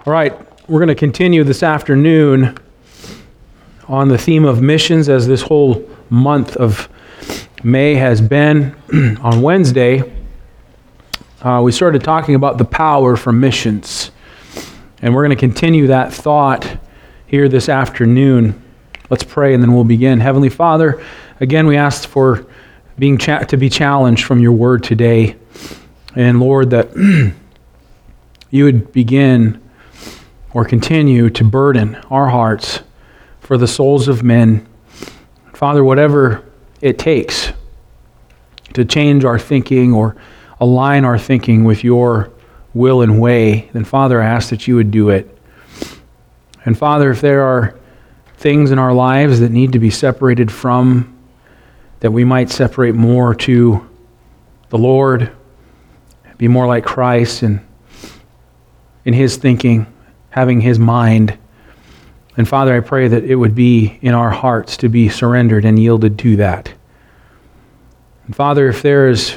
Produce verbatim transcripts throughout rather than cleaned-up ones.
All right, we're going to continue this afternoon on the theme of missions, as this whole month of May has been. On Wednesday, uh, we started talking about the power for missions, and we're going to continue that thought here this afternoon. Let's pray and then we'll begin. Heavenly Father, again we ask for being cha- to be challenged from your word today, and Lord, that you would begin or continue to burden our hearts for the souls of men. Father, whatever it takes to change our thinking or align our thinking with your will and way, then Father, I ask that you would do it. And Father, if there are things in our lives that need to be separated from, that we might separate more to the Lord, be more like Christ and in his thinking, having his mind. And Father, I pray that it would be in our hearts to be surrendered and yielded to that. And Father, if there is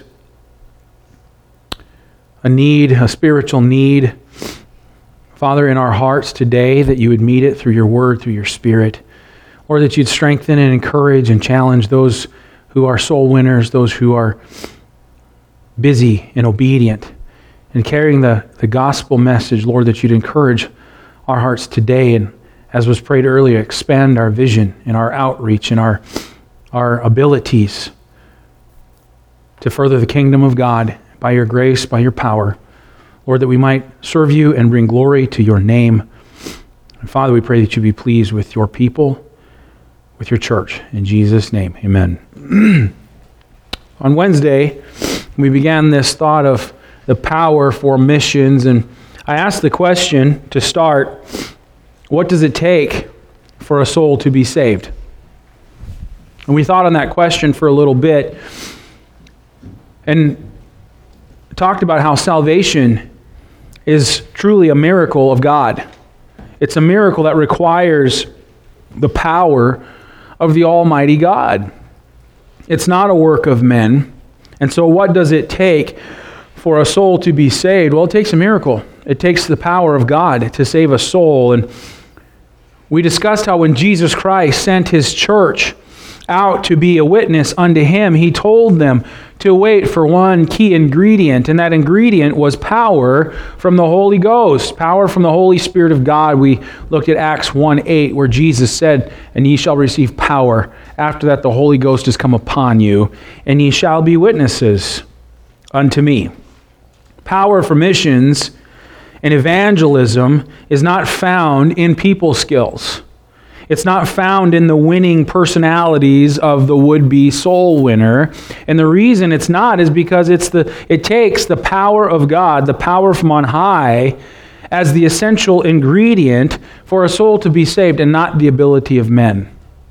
a need, a spiritual need, Father, in our hearts today, that you would meet it through your word, through your Spirit, or that you'd strengthen and encourage and challenge those who are soul winners, those who are busy and obedient and carrying the, the gospel message, Lord, that you'd encourage our hearts today, and as was prayed earlier, expand our vision and our outreach and our, our abilities to further the kingdom of God by your grace, by your power. Lord, that we might serve you and bring glory to your name. And Father, we pray that you be pleased with your people, with your church. In Jesus' name, amen. On Wednesday, we began this thought of the power for missions, and I asked the question to start, what does it take for a soul to be saved? And we thought on that question for a little bit and talked about how salvation is truly a miracle of God. It's a miracle that requires the power of the Almighty God. It's not a work of men. And so what does it take for a soul to be saved? Well, it takes a miracle. It takes the power of God to save a soul. And we discussed how when Jesus Christ sent his church out to be a witness unto him, he told them to wait for one key ingredient, and that ingredient was power from the Holy Ghost, power from the Holy Spirit of God. We looked at Acts one eight, where Jesus said, "And ye shall receive power. After that the Holy Ghost is come upon you, and ye shall be witnesses unto me." Power for missions and evangelism is not found in people skills. It's not found in the winning personalities of the would-be soul winner. And the reason it's not is because it's the it takes the power of God, the power from on high, as the essential ingredient for a soul to be saved, and not the ability of men.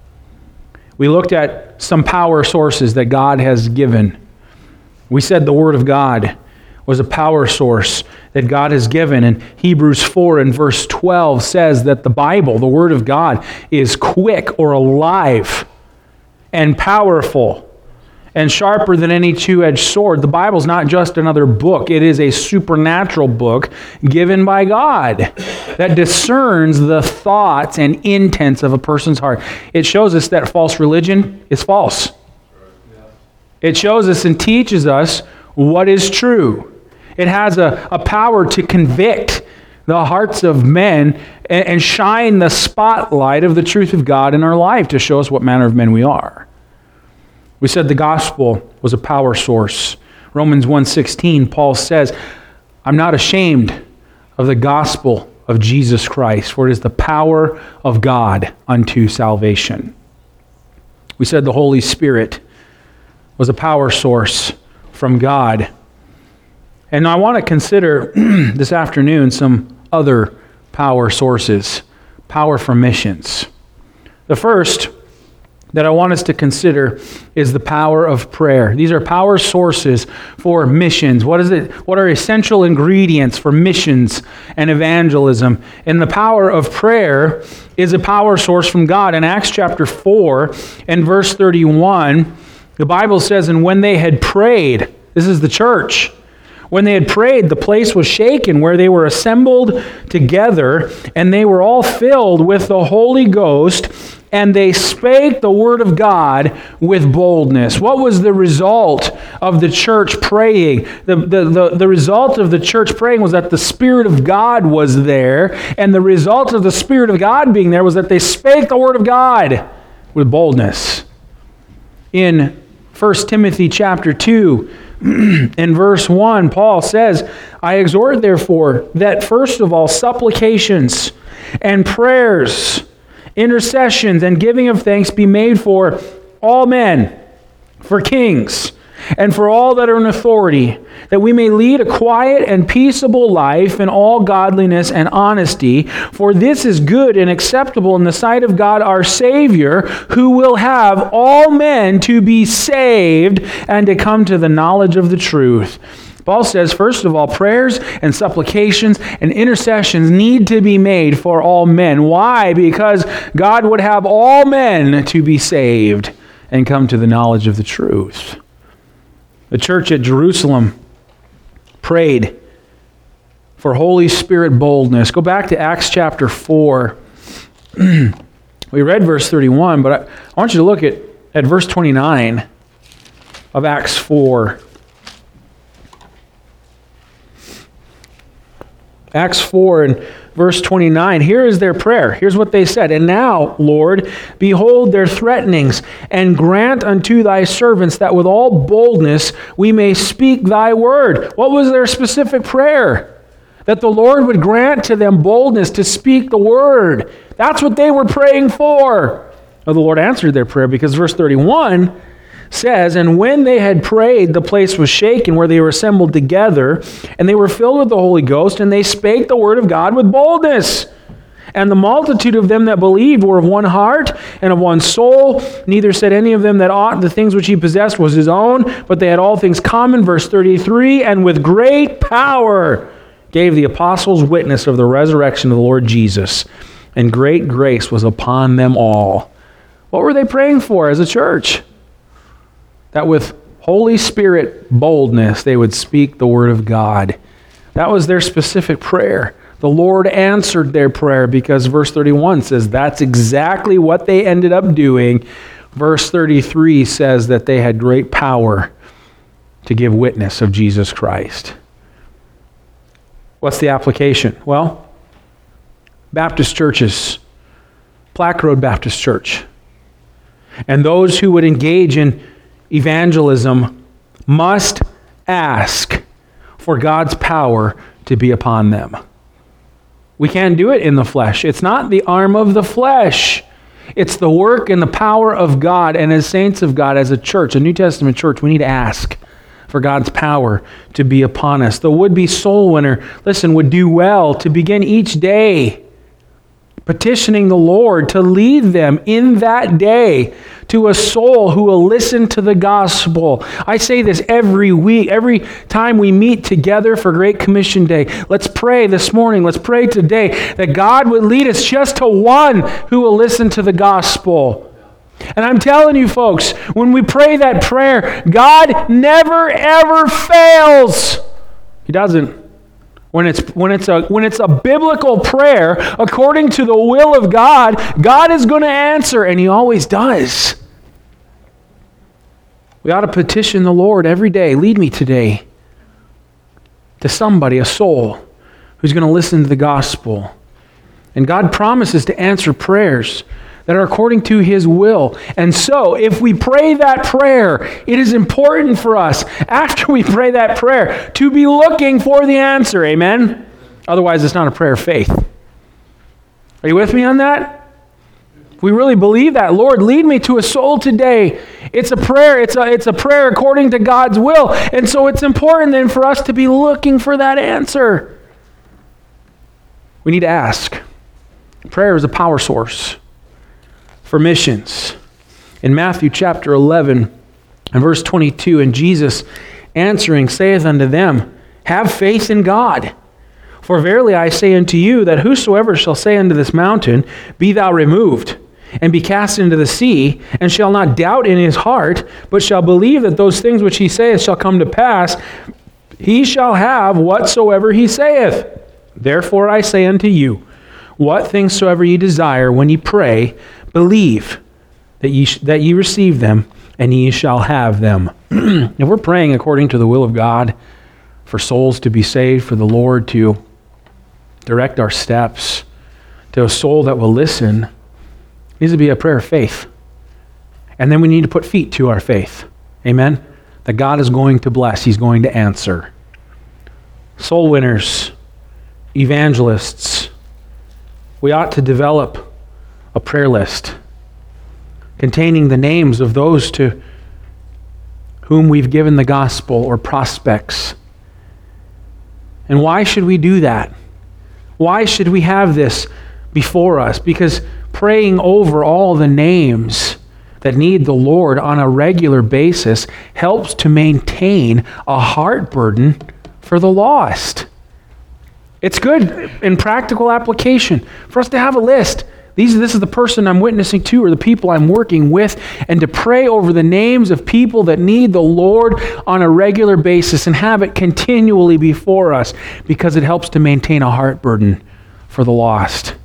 We looked at some power sources that God has given. We said the Word of God was a power source that God has given. And Hebrews four and verse twelve says that the Bible, the Word of God, is quick or alive and powerful and sharper than any two-edged sword. The Bible's not just another book. It is a supernatural book given by God that discerns the thoughts and intents of a person's heart. It shows us that false religion is false. It shows us and teaches us what is true. It has a, a power to convict the hearts of men and, and shine the spotlight of the truth of God in our life to show us what manner of men we are. We said the gospel was a power source. Romans one sixteen, Paul says, "I'm not ashamed of the gospel of Jesus Christ, for it is the power of God unto salvation." We said the Holy Spirit was a power source from God. And I want to consider this afternoon some other power sources, power for missions. The first that I want us to consider is the power of prayer. These are power sources for missions. What is it? What are essential ingredients for missions and evangelism? And the power of prayer is a power source from God. In Acts chapter four and verse thirty-one, the Bible says, "And when they had prayed," this is the church, When they had prayed, the place was shaken where they were assembled together, and they were all filled with the Holy Ghost, and they spake the word of God with boldness. What was the result of the church praying? The, the, the, the result of the church praying was that the Spirit of God was there, and the result of the Spirit of God being there was that they spake the word of God with boldness. In First Timothy chapter two, in verse one, Paul says, I exhort therefore that first of all supplications and prayers, intercessions, and giving of thanks be made for all men, for kings, and for all that are in authority, that we may lead a quiet and peaceable life in all godliness and honesty, for this is good and acceptable in the sight of God our Savior, who will have all men to be saved and to come to the knowledge of the truth. Paul says, first of all, prayers and supplications and intercessions need to be made for all men. Why? Because God would have all men to be saved and come to the knowledge of the truth. The church at Jerusalem prayed for Holy Spirit boldness. Go back to Acts chapter four. We read verse thirty-one, but I, I want you to look at, at verse twenty-nine of Acts four. Acts four and verse twenty-nine, here is their prayer. Here's what they said. And now, Lord, behold their threatenings, and grant unto thy servants that with all boldness we may speak thy word. What was their specific prayer? That the Lord would grant to them boldness to speak the word. That's what they were praying for. Well, the Lord answered their prayer because verse thirty-one says, and when they had prayed, the place was shaken where they were assembled together, and they were filled with the Holy Ghost, and they spake the word of God with boldness. And the multitude of them that believed were of one heart and of one soul. Neither said any of them that aught the things which he possessed was his own, but they had all things common. Verse thirty-three, and with great power gave the apostles witness of the resurrection of the Lord Jesus, and great grace was upon them all. What were they praying for as a church? That with Holy Spirit boldness, they would speak the word of God. That was their specific prayer. The Lord answered their prayer because verse thirty-one says that's exactly what they ended up doing. Verse thirty-three says that they had great power to give witness of Jesus Christ. What's the application? Well, Baptist churches, Plaque Road Baptist Church, and those who would engage in evangelism must ask for God's power to be upon them. We can't do it in the flesh. It's not the arm of the flesh. It's the work and the power of God, and as saints of God, as a church, a New Testament church, we need to ask for God's power to be upon us. The would-be soul winner, listen, would do well to begin each day petitioning the Lord to lead them in that day to a soul who will listen to the gospel. I say this every week, every time we meet together for Great Commission Day. Let's pray this morning, let's pray today that God would lead us just to one who will listen to the gospel. And I'm telling you folks, when we pray that prayer, God never ever fails. He doesn't. When it's when it's a when it's a biblical prayer according to the will of God, God is going to answer, and He always does. We ought to petition the Lord every day. Lead me today to somebody, a soul, who's going to listen to the gospel. And God promises to answer prayers that are according to His will. And so, if we pray that prayer, it is important for us, after we pray that prayer, to be looking for the answer. Amen? Otherwise, it's not a prayer of faith. Are you with me on that? If we really believe that, Lord, lead me to a soul today. It's a prayer. It's a, it's a prayer according to God's will. And so it's important then for us to be looking for that answer. We need to ask. Prayer is a power source for missions. In Matthew chapter eleven and verse twenty-two, and Jesus answering saith unto them, have faith in God. For verily I say unto you, that whosoever shall say unto this mountain, be thou removed, and be cast into the sea, and shall not doubt in his heart, but shall believe that those things which he saith shall come to pass, he shall have whatsoever he saith. Therefore I say unto you, what things soever ye desire when ye pray, believe that ye, sh- that ye receive them, and ye shall have them. If we're praying according to the will of God, for souls to be saved, for the Lord to direct our steps, to a soul that will listen, it needs to be a prayer of faith. And then we need to put feet to our faith. Amen? That God is going to bless. He's going to answer. Soul winners, evangelists, we ought to develop a prayer list containing the names of those to whom we've given the gospel or prospects. And why should we do that? Why should we have this before us? Because praying over all the names that need the Lord on a regular basis helps to maintain a heart burden for the lost. It's good in practical application for us to have a list. These, this is the person I'm witnessing to or the people I'm working with, and to pray over the names of people that need the Lord on a regular basis and have it continually before us, because it helps to maintain a heart burden for the lost.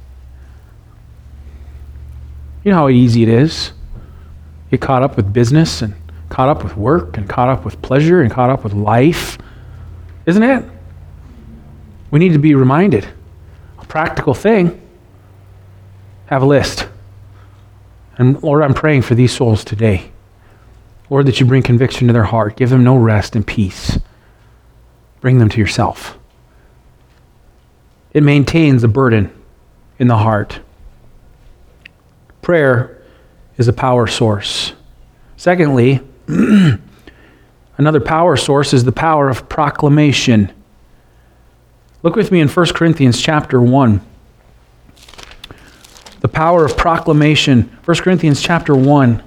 You know how easy it is. Get caught up with business and caught up with work and caught up with pleasure and caught up with life. Isn't it? We need to be reminded. A practical thing. Have a list. And Lord, I'm praying for these souls today. Lord, that you bring conviction to their heart. Give them no rest and peace. Bring them to yourself. It maintains a burden in the heart. Prayer is a power source. Secondly, another power source is the power of proclamation. Look with me in First Corinthians chapter one. The power of proclamation. First Corinthians chapter one.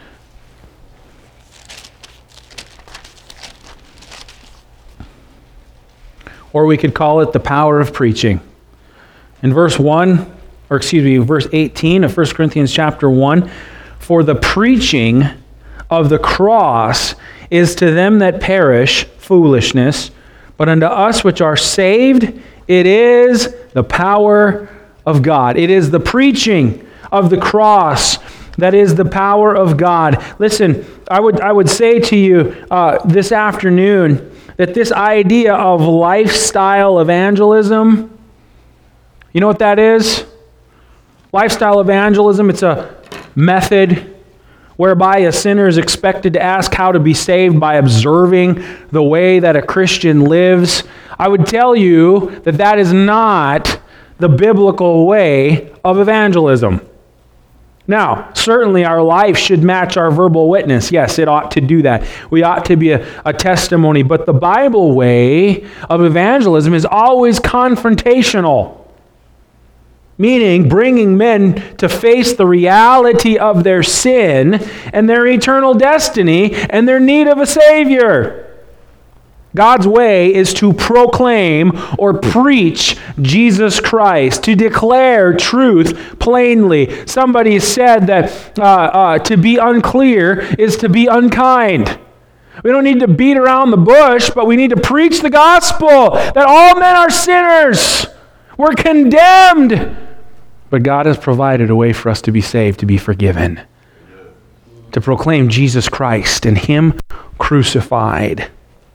Or we could call it the power of preaching. In verse one, or excuse me, verse eighteen of First Corinthians chapter one, for the preaching of the cross is to them that perish foolishness, but unto us which are saved, it is the power of God. It is the preaching of the cross that is the power of God. Listen, I would I would say to you uh, this afternoon that this idea of lifestyle evangelism, you know what that is? Lifestyle evangelism, it's a method whereby a sinner is expected to ask how to be saved by observing the way that a Christian lives. I would tell you that that is not the biblical way of evangelism. Now, certainly our life should match our verbal witness. Yes, it ought to do that. We ought to be a, a testimony. But the Bible way of evangelism is always confrontational. Meaning bringing men to face the reality of their sin and their eternal destiny and their need of a Savior. God's way is to proclaim or preach Jesus Christ, to declare truth plainly. Somebody said that uh, uh, to be unclear is to be unkind. We don't need to beat around the bush, but we need to preach the gospel, that all men are sinners. We're condemned. But God has provided a way for us to be saved, to be forgiven, to proclaim Jesus Christ and Him crucified.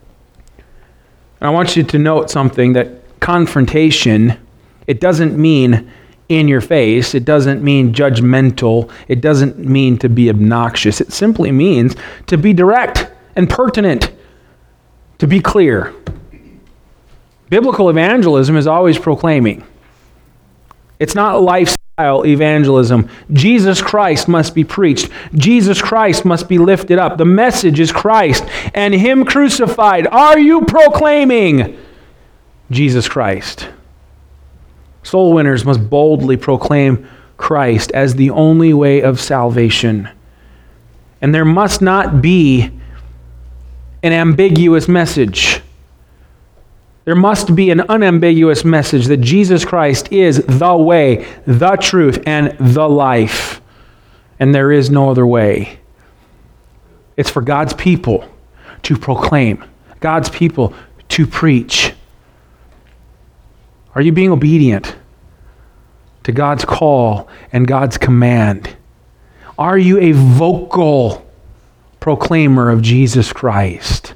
I want you to note something, that confrontation, it doesn't mean in your face. It doesn't mean judgmental. It doesn't mean to be obnoxious. It simply means to be direct and pertinent, to be clear. Biblical evangelism is always proclaiming. It's not lifestyle evangelism. Jesus Christ must be preached. Jesus Christ must be lifted up. The message is Christ and Him crucified. Are you proclaiming Jesus Christ? Soul winners must boldly proclaim Christ as the only way of salvation. And there must not be an ambiguous message. There must be an unambiguous message that Jesus Christ is the way, the truth, and the life. And there is no other way. It's for God's people to proclaim, God's people to preach? Are you being obedient to God's call and God's command? Are you a vocal proclaimer of Jesus Christ?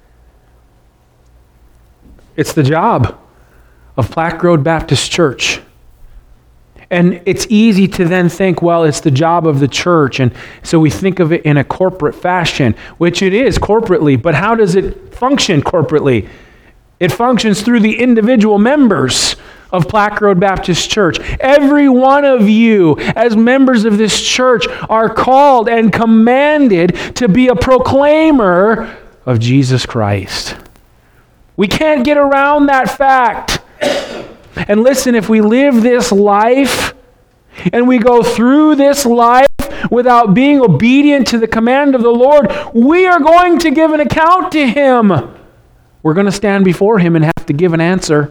It's the job of Plaque Road Baptist Church. And it's easy to then think, well, it's the job of the church. And so we think of it in a corporate fashion, which it is corporately. But how does it function corporately? It functions through the individual members of Plaque Road Baptist Church. Every one of you, as members of this church, are called and commanded to be a proclaimer of Jesus Christ. We can't get around that fact. And listen, if we live this life and we go through this life without being obedient to the command of the Lord, we are going to give an account to Him. We're going to stand before Him and have to give an answer.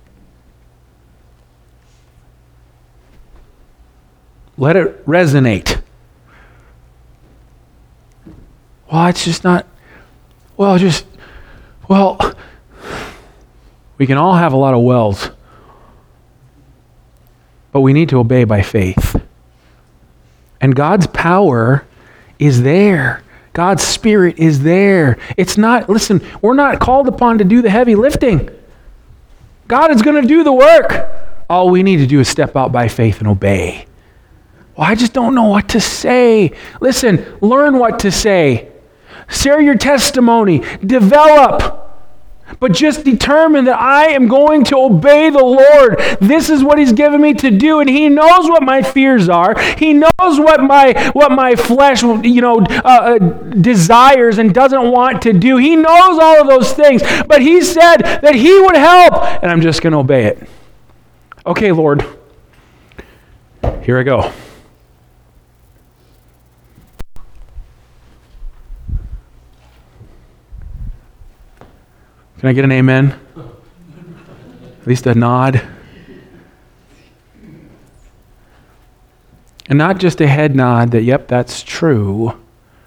Let it resonate. Well, it's just not, well, just, well, we can all have a lot of wells. But we need to obey by faith. And God's power is there. God's Spirit is there. It's not, listen, we're not called upon to do the heavy lifting. God is going to do the work. All we need to do is step out by faith and obey. Well, I just don't know what to say. Listen, learn what to say. Share your testimony. Develop. But just determine that I am going to obey the Lord. This is what He's given me to do, and He knows what my fears are. He knows what my what my flesh, you know, uh, desires and doesn't want to do. He knows all of those things. But He said that He would help, and I'm just going to obey it. Okay, Lord, here I go. Can I get an amen? At least a nod. And not just a head nod that, yep, that's true.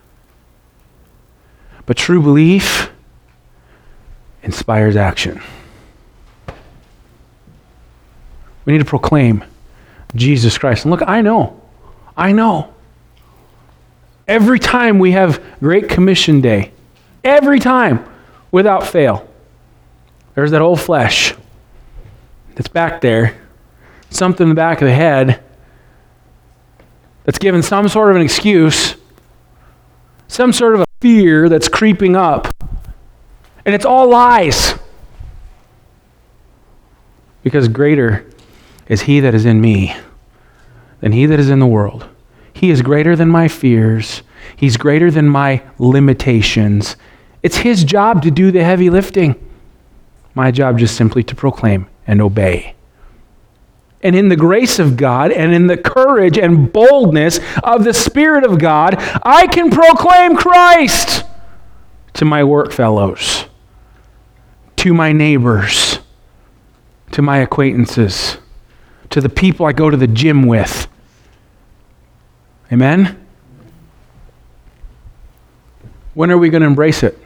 But true belief inspires action. We need to proclaim Jesus Christ. And look, I know, I know. Every time we have Great Commission Day, every time, without fail, there's that old flesh that's back there, something in the back of the head that's given some sort of an excuse, some sort of a fear that's creeping up, and it's all lies. Because greater is He that is in me than he that is in the world. He is greater than my fears. He's greater than my limitations. It's His job to do the heavy lifting. My job just simply to proclaim and obey. And in the grace of God and in the courage and boldness of the Spirit of God, I can proclaim Christ to my work fellows, to my neighbors, to my acquaintances, to the people I go to the gym with. Amen? When are we going to embrace it?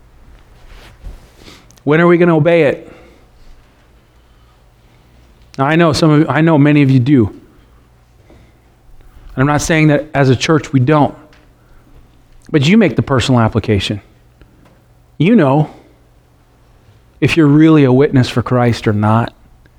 When are we going to obey it? Now, I know some of I know many of you do. I'm not saying that as a church we don't. But you make the personal application. You know if you're really a witness for Christ or not.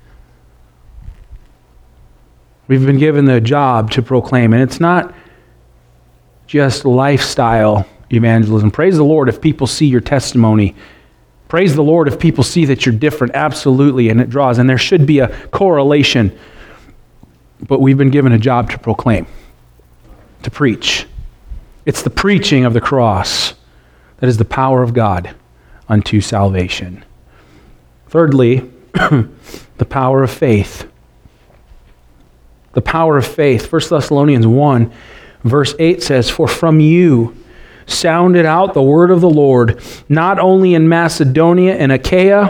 We've been given the job to proclaim, and it's not just lifestyle evangelism. Praise the Lord if people see your testimony. Praise the Lord if people see that you're different, absolutely, and it draws. And there should be a correlation. But we've been given a job to proclaim, to preach. It's the preaching of the cross that is the power of God unto salvation. Thirdly, the power of faith. The power of faith. First Thessalonians one, verse eight says, "For from you sounded out the word of the Lord, not only in Macedonia and Achaia,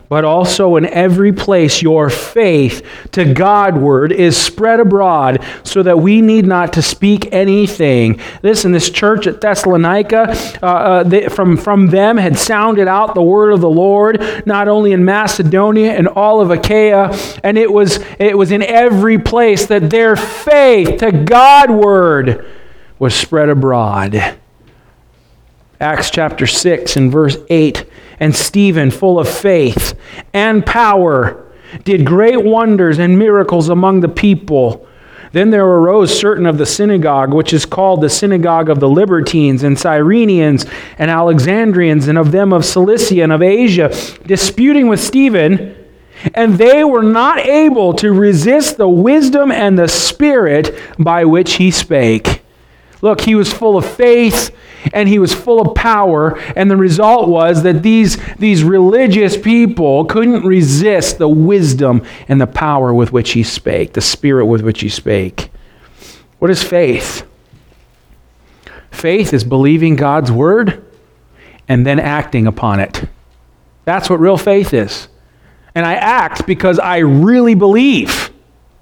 but also in every place your faith to Godward is spread abroad, so that we need not to speak anything. Listen, this church at Thessalonica, uh, uh, they, from, from them had sounded out the word of the Lord, not only in Macedonia and all of Achaia, and it was, it was in every place that their faith to Godward was spread abroad. Acts chapter six and verse eight, and Stephen, full of faith and power, did great wonders and miracles among the people. Then there arose certain of the synagogue, which is called the synagogue of the Libertines, and Cyrenians, and Alexandrians, and of them of Cilicia and of Asia, disputing with Stephen, and they were not able to resist the wisdom and the spirit by which he spake. Look, he was full of faith, and he was full of power, and the result was that these, these religious people couldn't resist the wisdom and the power with which he spake, the spirit with which he spake. What is faith? Faith is believing God's word and then acting upon it. That's what real faith is. And I act because I really believe.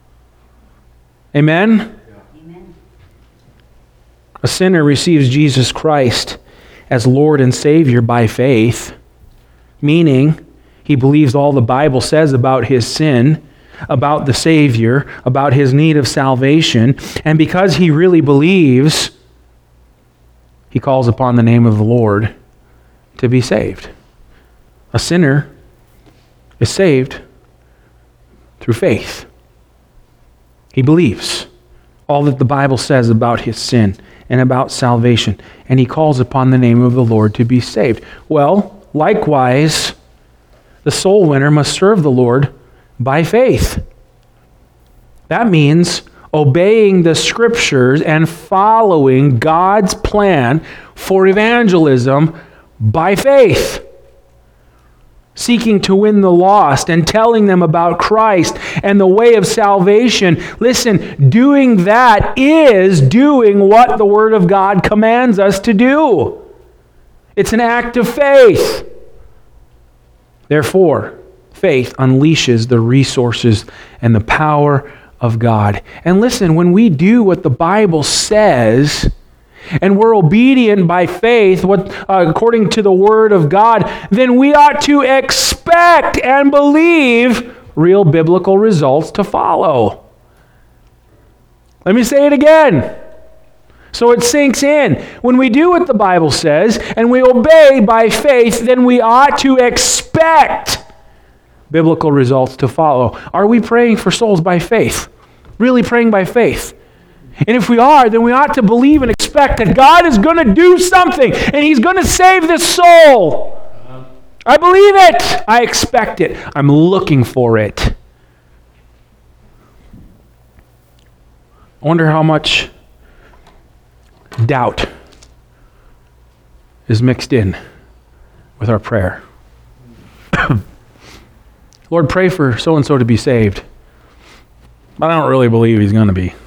Amen? A sinner receives Jesus Christ as Lord and Savior by faith, meaning he believes all the Bible says about his sin, about the Savior, about his need of salvation, and because he really believes, he calls upon the name of the Lord to be saved. A sinner is saved through faith. He believes all that the Bible says about his sin and about salvation, and he calls upon the name of the Lord to be saved. Well, likewise, the soul winner must serve the Lord by faith. That means obeying the Scriptures and following God's plan for evangelism by faith. Seeking to win the lost and telling them about Christ and the way of salvation. Listen, doing that is doing what the Word of God commands us to do. It's an act of faith. Therefore, faith unleashes the resources and the power of God. And listen, when we do what the Bible says, and we're obedient by faith, what uh, according to the Word of God, then we ought to expect and believe real biblical results to follow. Let me say it again, so it sinks in. When we do what the Bible says, and we obey by faith, then we ought to expect biblical results to follow. Are we praying for souls by faith? Really praying by faith? And if we are, then we ought to believe and expect that God is going to do something and He's going to save this soul. I believe it. I expect it. I'm looking for it. I wonder how much doubt is mixed in with our prayer. Lord, pray for so-and-so to be saved, but I don't really believe he's going to be.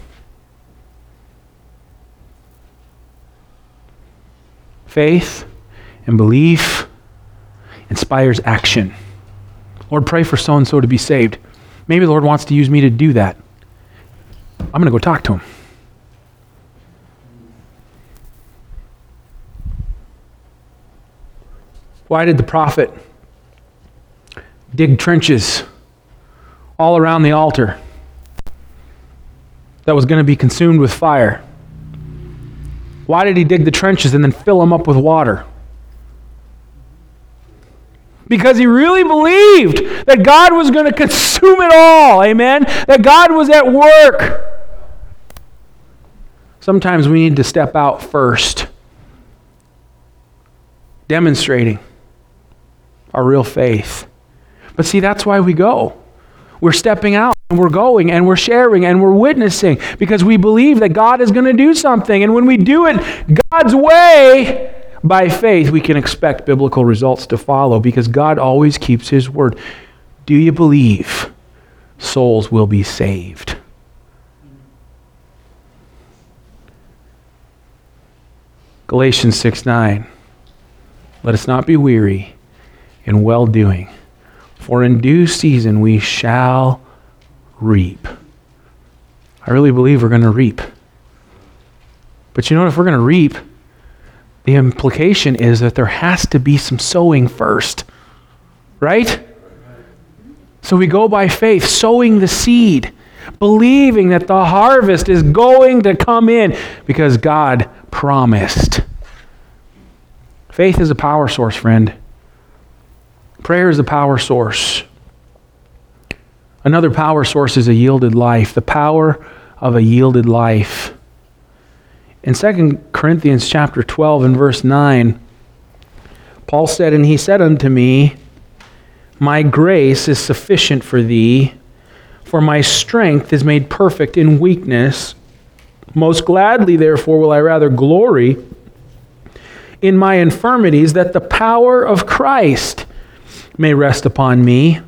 Faith and belief inspires action. Lord, pray for so-and-so to be saved. Maybe the Lord wants to use me to do that. I'm going to go talk to him. Why did the prophet dig trenches all around the altar that was going to be consumed with fire? Why did he dig the trenches and then fill them up with water? Because he really believed that God was going to consume it all, amen? That God was at work. Sometimes we need to step out first, demonstrating our real faith. But see, that's why we go. We're stepping out and we're going and we're sharing and we're witnessing because we believe that God is going to do something. And when we do it God's way, by faith, we can expect biblical results to follow because God always keeps His word. Do you believe souls will be saved? Galatians six nine. Let us not be weary in well-doing, For in due season we shall reap. I really believe we're going to reap. But you know what? If we're going to reap, the implication is that there has to be some sowing first. Right? So we go by faith, sowing the seed, believing that the harvest is going to come in because God promised. Faith is a power source, friend. Prayer is a power source. Another power source is a yielded life, the power of a yielded life. In Second Corinthians chapter twelve and verse nine, Paul said, "And he said unto me, My grace is sufficient for thee, for my strength is made perfect in weakness. Most gladly, therefore, will I rather glory in my infirmities, that the power of Christ may rest upon me."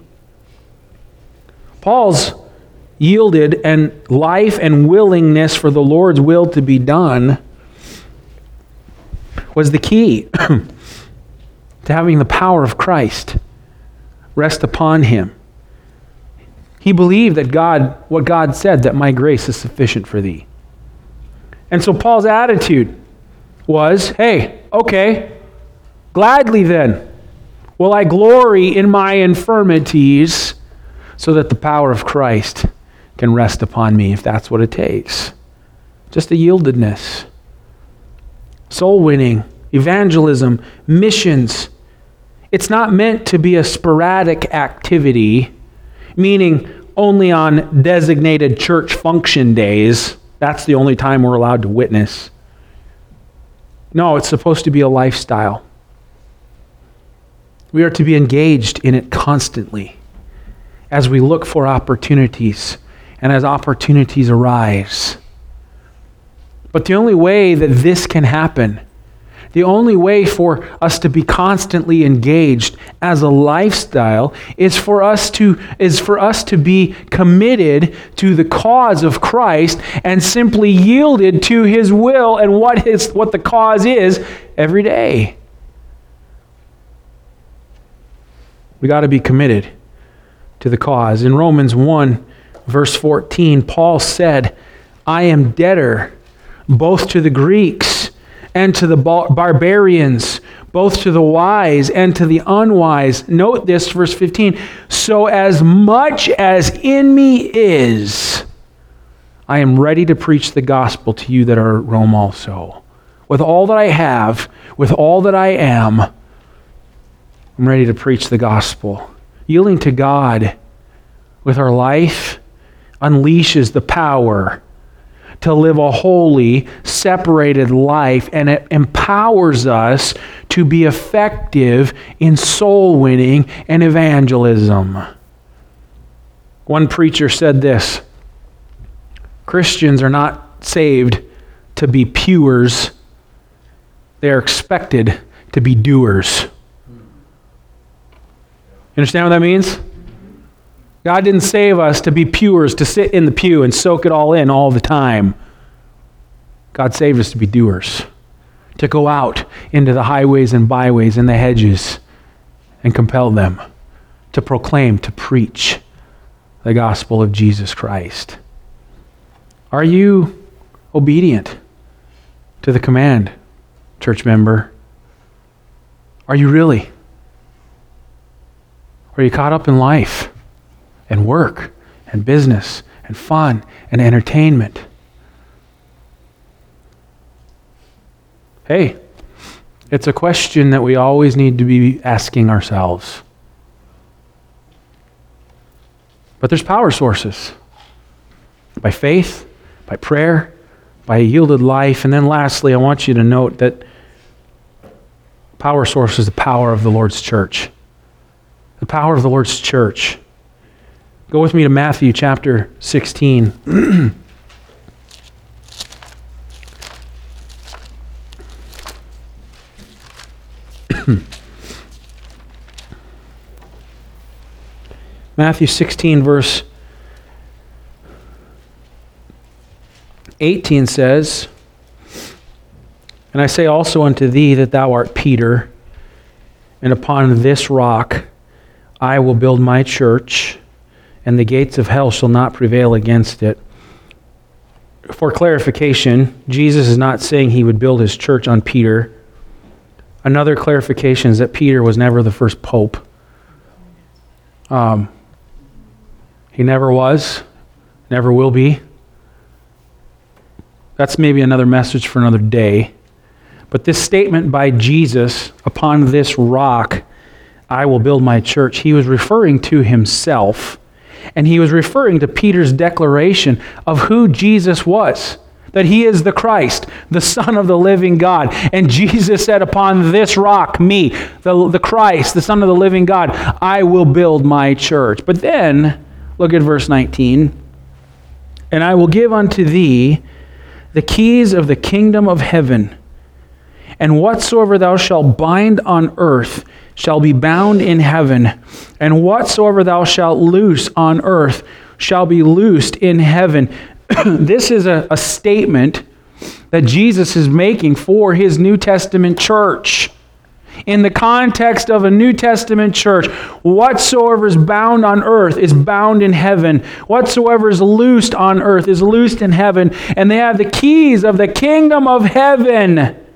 Paul's yielded and life and willingness for the Lord's will to be done was the key to having the power of Christ rest upon him. He believed that God, what God said, that my grace is sufficient for thee. And so Paul's attitude was, hey, okay, gladly then will I glory in my infirmities so that the power of Christ can rest upon me, if that's what it takes. Just a yieldedness. Soul winning, evangelism, missions. It's not meant to be a sporadic activity, meaning only on designated church function days. That's the only time we're allowed to witness. No, it's supposed to be a lifestyle. We are to be engaged in it constantly as we look for opportunities and as opportunities arise. But the only way that this can happen, the only way for us to be constantly engaged as a lifestyle is for us to is for us to be committed to the cause of Christ and simply yielded to his will and what his what the cause is every day. We got to be committed to the cause. In Romans one, verse fourteen, Paul said, "I am debtor both to the Greeks and to the bar- barbarians, both to the wise and to the unwise." Note this, verse fifteen, "So as much as in me is, I am ready to preach the gospel to you that are at Rome also." With all that I have, with all that I am, I'm ready to preach the gospel. Yielding to God with our life unleashes the power to live a holy, separated life, and it empowers us to be effective in soul winning and evangelism. One preacher said this: Christians are not saved to be pewers, they are expected to be doers. You understand what that means? God didn't save us to be pewers, to sit in the pew and soak it all in all the time. God saved us to be doers, to go out into the highways and byways and the hedges and compel them to proclaim, to preach the gospel of Jesus Christ. Are you obedient to the command, church member? Are you really? Are you caught up in life and work and business and fun and entertainment? Hey, it's a question that we always need to be asking ourselves. But there's power sources. By faith, by prayer, by a yielded life. And then lastly, I want you to note that power source is the power of the Lord's church. The power of the Lord's church. Go with me to Matthew chapter sixteen. Matthew sixteen, verse eighteen says, "And I say also unto thee that thou art Peter, and upon this rock I will build my church, and the gates of hell shall not prevail against it. For clarification, Jesus is not saying he would build his church on Peter. Another clarification is that Peter was never the first pope. Um, he never was, never will be. That's maybe another message for another day. But this statement by Jesus, upon this rock, I will build my church, he was referring to himself. And he was referring to Peter's declaration of who Jesus was. That he is the Christ, the Son of the living God. And Jesus said, upon this rock, me, the, the Christ, the Son of the living God, I will build my church. But then, look at verse nineteen. And I will give unto thee the keys of the kingdom of heaven. And whatsoever thou shalt bind on earth shall be bound in heaven, and whatsoever thou shalt loose on earth shall be loosed in heaven. This is a, a statement that Jesus is making for his New Testament church. In the context of a New Testament church, whatsoever is bound on earth is bound in heaven. Whatsoever is loosed on earth is loosed in heaven. And they have the keys of the kingdom of heaven.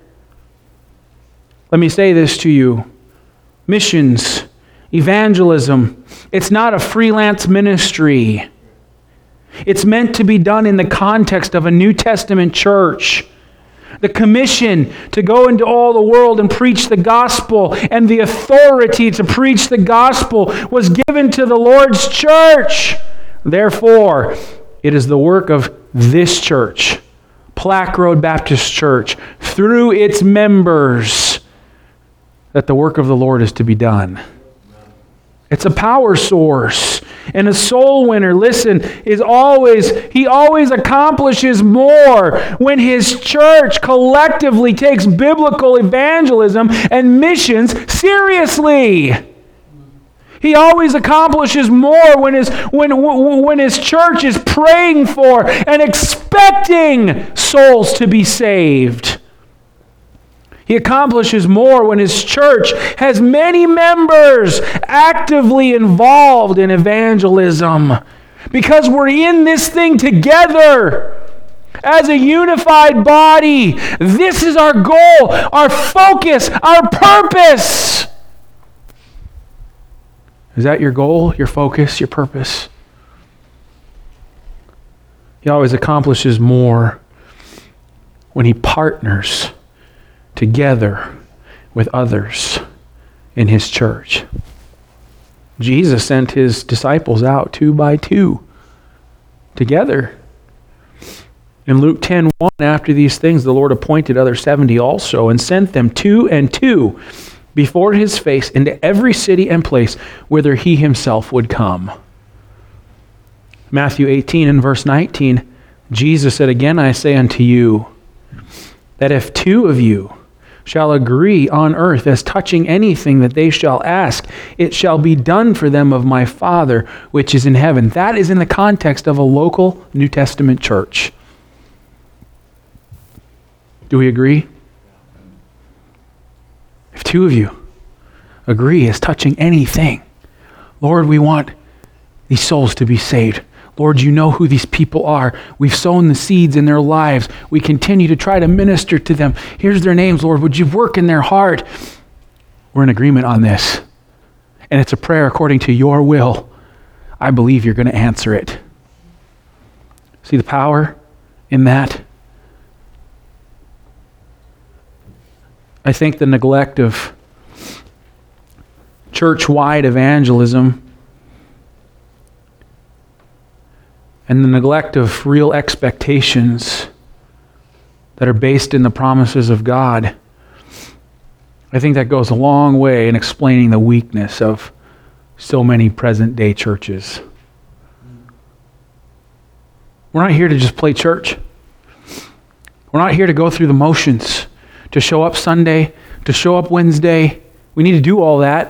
Let me say this to you. Missions, evangelism, it's not a freelance ministry. It's meant to be done in the context of a New Testament church. The commission to go into all the world and preach the gospel and the authority to preach the gospel was given to the Lord's church. Therefore, it is the work of this church, Plaque Road Baptist Church, through its members, that the work of the Lord is to be done. It's a power source. And a soul winner, listen, is always, he always accomplishes more when his church collectively takes biblical evangelism and missions seriously. He always accomplishes more when his, when, when his church is praying for and expecting souls to be saved. He accomplishes more when his church has many members actively involved in evangelism. Because we're in this thing together as a unified body. This is our goal, our focus, our purpose. Is that your goal, your focus, your purpose? He always accomplishes more when he partners together with others in his church. Jesus sent his disciples out two by two together. In Luke ten one, after these things, the Lord appointed other seventy also and sent them two and two before his face into every city and place whither he himself would come. Matthew eighteen and verse nineteen, Jesus said, again I say unto you, that if two of you shall agree on earth as touching anything that they shall ask, it shall be done for them of my Father which is in heaven. That is in the context of a local New Testament church. Do we agree? If two of you agree as touching anything, Lord, we want these souls to be saved. Lord, you know who these people are. We've sown the seeds in their lives. We continue to try to minister to them. Here's their names, Lord. Would you work in their heart? We're in agreement on this. And it's a prayer according to your will. I believe you're going to answer it. See the power in that? I think the neglect of church-wide evangelism and the neglect of real expectations that are based in the promises of God, I think that goes a long way in explaining the weakness of so many present-day churches. We're not here to just play church. We're not here to go through the motions, to show up Sunday, to show up Wednesday. We need to do all that.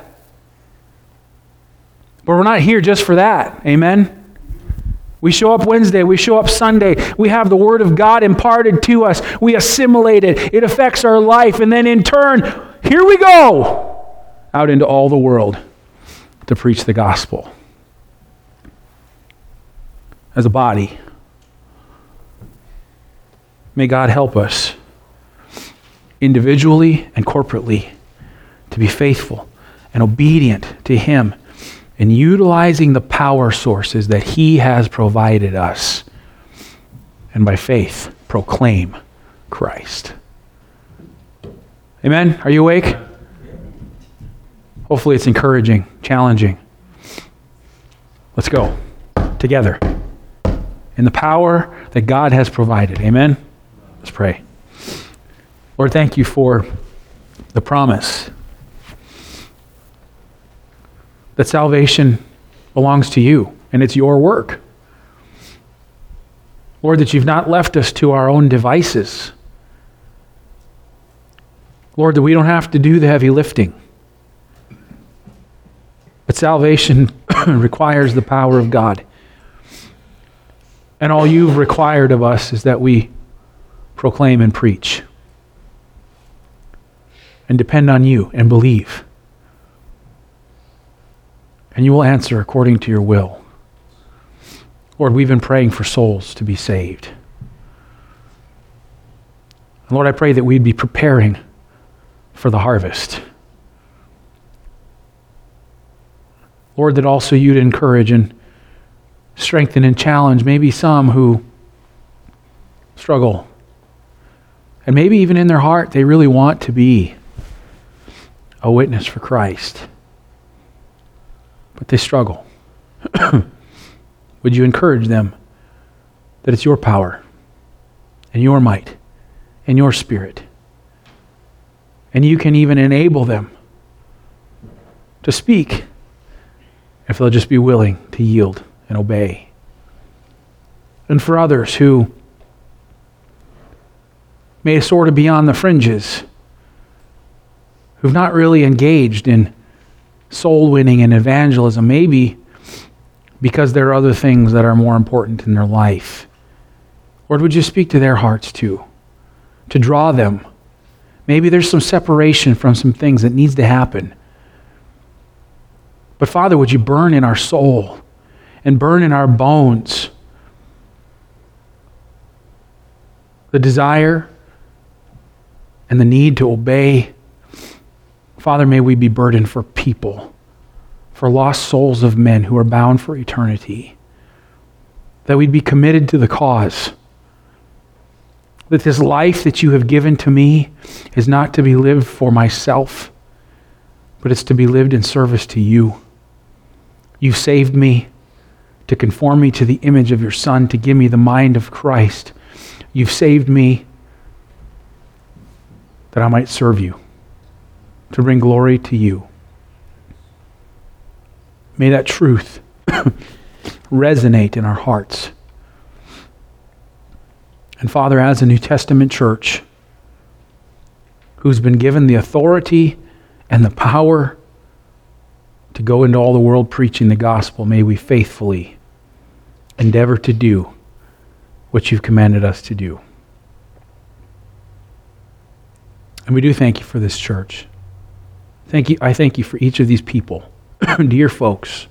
But we're not here just for that. Amen? We show up Wednesday, we show up Sunday, we have the Word of God imparted to us, we assimilate it, it affects our life, and then in turn, here we go, out into all the world, to preach the gospel as a body. May God help us individually and corporately to be faithful and obedient to Him in utilizing the power sources that He has provided us, and by faith proclaim Christ. Amen? Are you awake? Hopefully it's encouraging, challenging. Let's go together in the power that God has provided. Amen? Let's pray. Lord, thank you for the promise that salvation belongs to you and it's your work. Lord, that you've not left us to our own devices. Lord, that we don't have to do the heavy lifting. But salvation requires the power of God. And all you've required of us is that we proclaim and preach and depend on you and believe. And you will answer according to your will. Lord, we've been praying for souls to be saved. And Lord, I pray that we'd be preparing for the harvest. Lord, that also you'd encourage and strengthen and challenge maybe some who struggle. And maybe even in their heart they really want to be a witness for Christ. But they struggle. Would you encourage them that it's your power and your might and your spirit, and you can even enable them to speak if they'll just be willing to yield and obey. And for others who may sort of be on the fringes, who've not really engaged in soul winning and evangelism, maybe because there are other things that are more important in their life. Lord, would you speak to their hearts too, to draw them? Maybe there's some separation from some things that needs to happen. But Father, would you burn in our soul and burn in our bones the desire and the need to obey. Father, may we be burdened for people, for lost souls of men who are bound for eternity, that we'd be committed to the cause, that this life that you have given to me is not to be lived for myself, but it's to be lived in service to you. You've saved me to conform me to the image of your Son, to give me the mind of Christ. You've saved me that I might serve you, to bring glory to you. May that truth resonate in our hearts. And Father, as a New Testament church who's been given the authority and the power to go into all the world preaching the gospel, may we faithfully endeavor to do what you've commanded us to do. And we do thank you for this church. Thank you. I thank you for each of these people, dear folks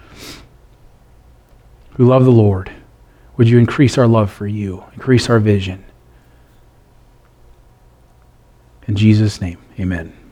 who love the Lord. Would you increase our love for you, increase our vision? In Jesus' name, amen.